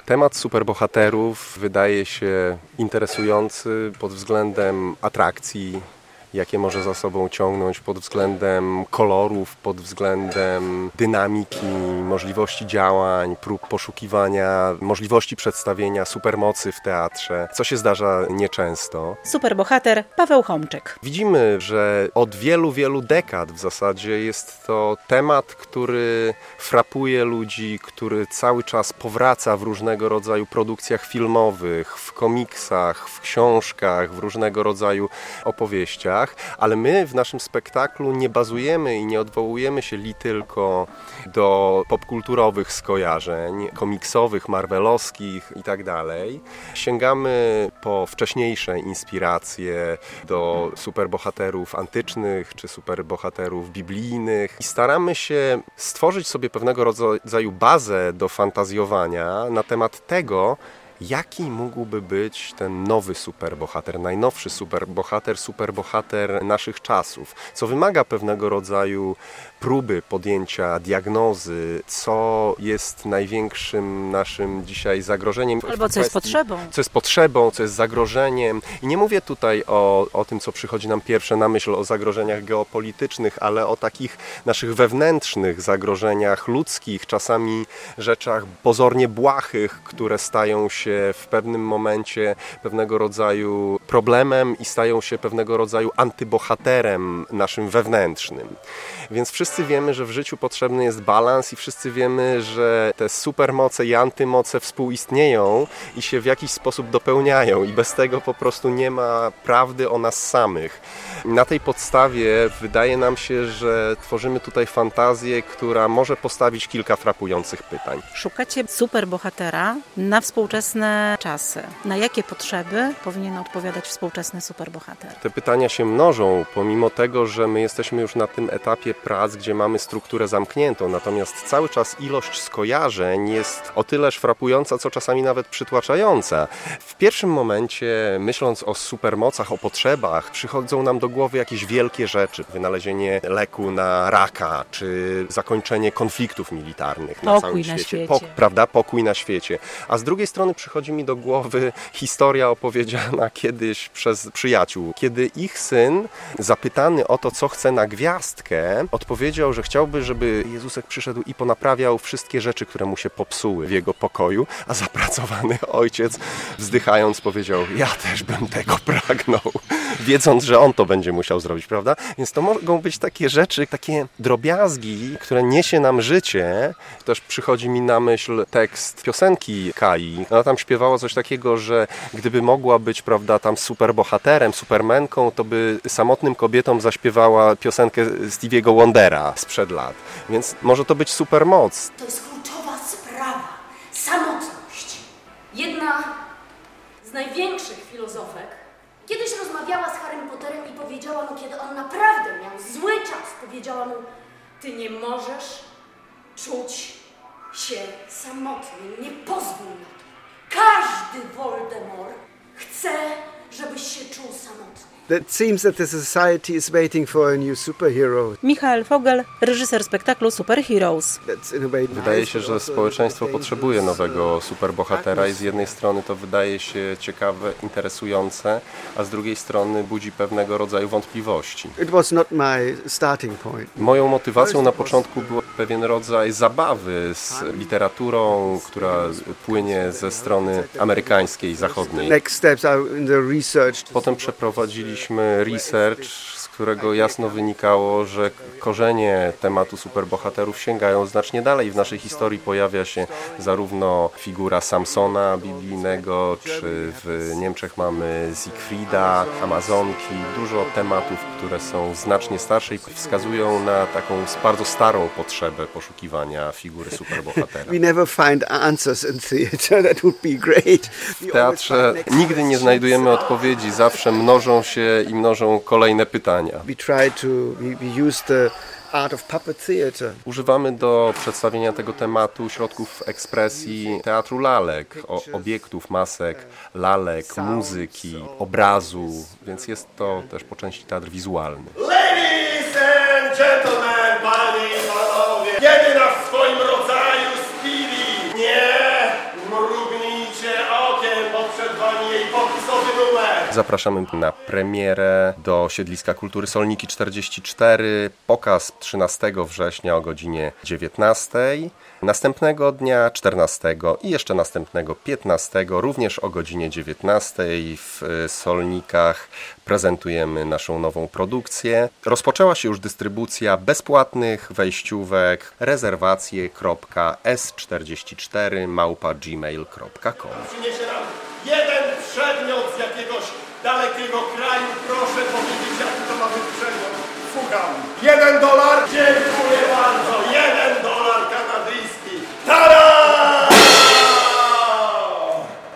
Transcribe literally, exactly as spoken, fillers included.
Temat superbohaterów wydaje się interesujący pod względem atrakcji, jakie może za sobą ciągnąć, pod względem kolorów, pod względem dynamiki, możliwości działań, prób poszukiwania, możliwości przedstawienia supermocy w teatrze, co się zdarza nieczęsto. Superbohater Paweł Homczyk. Widzimy, że od wielu, wielu dekad w zasadzie jest to temat, który frapuje ludzi, który cały czas powraca w różnego rodzaju produkcjach filmowych, w komiksach, w książkach, w różnego rodzaju opowieściach. Ale my w naszym spektaklu nie bazujemy i nie odwołujemy się li tylko do popkulturowych skojarzeń, komiksowych, marvelowskich i tak dalej. Sięgamy po wcześniejsze inspiracje do superbohaterów antycznych czy superbohaterów biblijnych i staramy się stworzyć sobie pewnego rodzaju bazę do fantazjowania na temat tego, jaki mógłby być ten nowy superbohater, najnowszy superbohater, superbohater naszych czasów, co wymaga pewnego rodzaju próby podjęcia diagnozy, co jest największym naszym dzisiaj zagrożeniem. Albo co jest potrzebą. Co jest potrzebą, co jest zagrożeniem. I nie mówię tutaj o, o tym, co przychodzi nam pierwsze na myśl, o zagrożeniach geopolitycznych, ale o takich naszych wewnętrznych zagrożeniach ludzkich, czasami rzeczach pozornie błahych, które stają się w pewnym momencie pewnego rodzaju problemem i stają się pewnego rodzaju antybohaterem naszym wewnętrznym. Więc wszyscy wiemy, że w życiu potrzebny jest balans i wszyscy wiemy, że te supermoce i antymoce współistnieją i się w jakiś sposób dopełniają i bez tego po prostu nie ma prawdy o nas samych. Na tej podstawie wydaje nam się, że tworzymy tutaj fantazję, która może postawić kilka frapujących pytań. Szukacie superbohatera na współczesne czasy. Na jakie potrzeby powinien odpowiadać współczesny superbohater? Te pytania się mnożą, pomimo tego, że my jesteśmy już na tym etapie prac, gdzie mamy strukturę zamkniętą, natomiast cały czas ilość skojarzeń jest o tyleż frapująca, co czasami nawet przytłaczająca. W pierwszym momencie, myśląc o supermocach, o potrzebach, przychodzą nam do głowy jakieś wielkie rzeczy. Wynalezienie leku na raka, czy zakończenie konfliktów militarnych na Pokój całym na świecie. świecie. Pok- prawda? Pokój na świecie. A z drugiej strony przychodzi mi do głowy historia opowiedziana kiedyś przez przyjaciół, kiedy ich syn, zapytany o to, co chce na gwiazdkę, odpowiedział, że chciałby, żeby Jezusek przyszedł i ponaprawiał wszystkie rzeczy, które mu się popsuły w jego pokoju, a zapracowany ojciec, wzdychając, powiedział: ja też bym tego pragnął, wiedząc, że on to będzie musiał zrobić, prawda? Więc to mogą być takie rzeczy, takie drobiazgi, które niesie nam życie. Też przychodzi mi na myśl tekst piosenki Kai. Ona tam śpiewała coś takiego, że gdyby mogła być, prawda, tam superbohaterem, supermenką, to by samotnym kobietom zaśpiewała piosenkę Stevie'ego Wondera sprzed lat. Więc może to być supermoc. To jest kluczowa sprawa. Samotność. Jedna z największych filozofek kiedyś rozmawiała z Harrym Potterem i powiedziała mu, kiedy on naprawdę miał zły czas, powiedziała mu: ty nie możesz czuć się samotny. Nie pozwól na to. Każdy Voldemort chce, żebyś się czuł samotny. It seems that the society is waiting for a new superhero. Michael Vogel, reżyser spektaklu Superheroes. Wydaje się, że społeczeństwo potrzebuje nowego superbohatera i z jednej strony to wydaje się ciekawe, interesujące, a z drugiej strony budzi pewnego rodzaju wątpliwości. It was not my starting point. Moją motywacją na początku był pewien rodzaj zabawy z literaturą, która płynie ze strony amerykańskiej, zachodniej. Next steps are in the research. Potem przeprowadziliśmy research, z którego jasno wynikało, że korzenie tematu superbohaterów sięgają znacznie dalej. W naszej historii pojawia się zarówno figura Samsona biblijnego, czy w Niemczech mamy Siegfrieda, Amazonki. Dużo tematów, które są znacznie starsze i wskazują na taką bardzo starą potrzebę poszukiwania figury superbohatera. We never find answers in theater. That would be great. W teatrze nigdy nie znajdujemy odpowiedzi, zawsze mnożą się i mnożą kolejne pytania. We try to, we, we use the art of puppet theater. Używamy do przedstawienia tego tematu środków ekspresji teatru lalek, o, obiektów, masek, lalek, muzyki, obrazu, więc jest to też po części teatr wizualny. Ladies and gentlemen, panie i panowie, jedyna w swoim rodzaju Stevie, nie mrugnie Zapraszamy na premierę do Siedliska Kultury Solniki czterdzieści cztery, pokaz trzynastego września o godzinie dziewiętnastej, następnego dnia czternastego i jeszcze następnego piętnastego również o godzinie dziewiętnastej w Solnikach prezentujemy naszą nową produkcję. Rozpoczęła się już dystrybucja bezpłatnych wejściówek rezerwacje kropka s czterdzieści cztery małpa gmail kropka com. Przyniesie nam jeden przedmiot z jakiegoś dalekiego kraju. Proszę powiedzieć, jaki to ma być przedmiot. Słucham. Jeden dolar? Dziękuję bardzo. Jeden dolar.